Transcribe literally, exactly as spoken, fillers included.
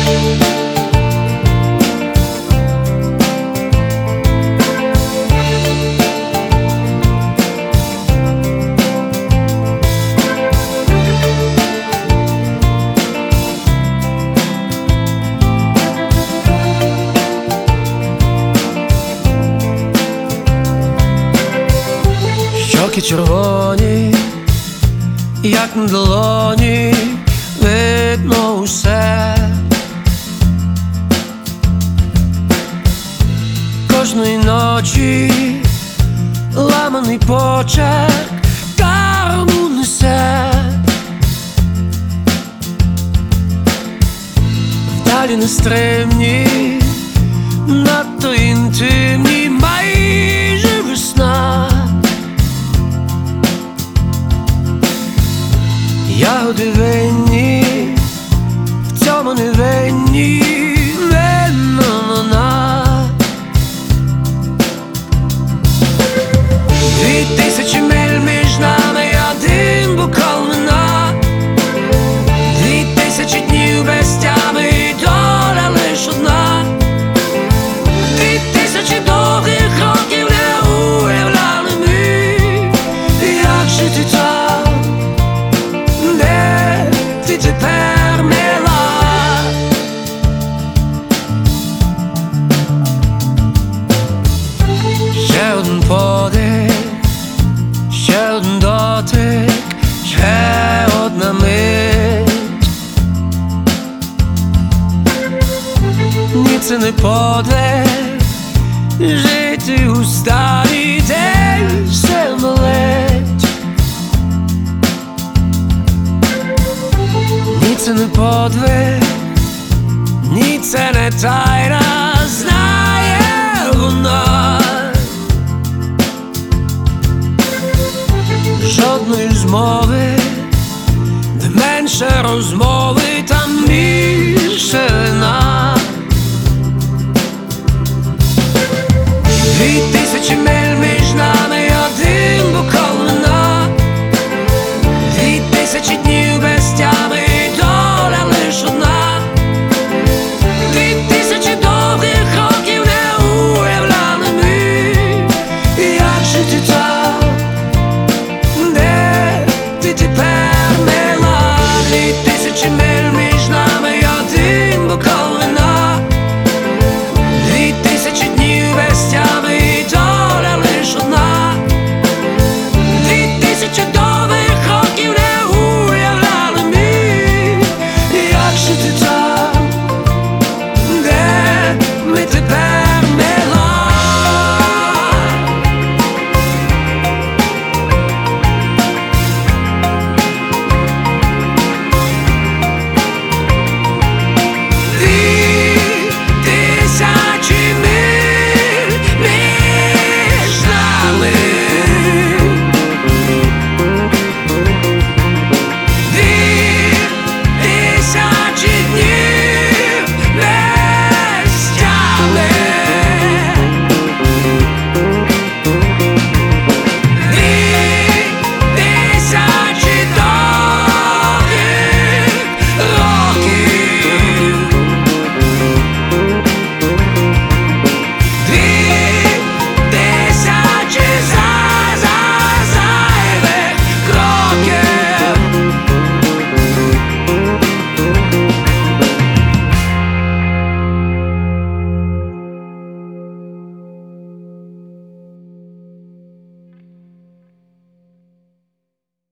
Щоки червоні, як на долоні, видно усе. Кожної ночі ламаний почерк карму несе. Вдалі нестримні, надто інтимні, майже весна. Ягоди винні, в цьому не винні, винна вона. Дві тисячі миль між нами, один бокал вина. Дві тисячі днів без тями, і доля лиш одна. Дві тисячі довгих років не уявляли ми, як жити так, де ти тепер мила. Ще один подих, ще один дотик, ще одна мить. Ні, це не подвиг, жити у стані, де все болить. Ні, це не подвиг, ні, це не тайна, знає вона. Жодної змови, де менше розмови.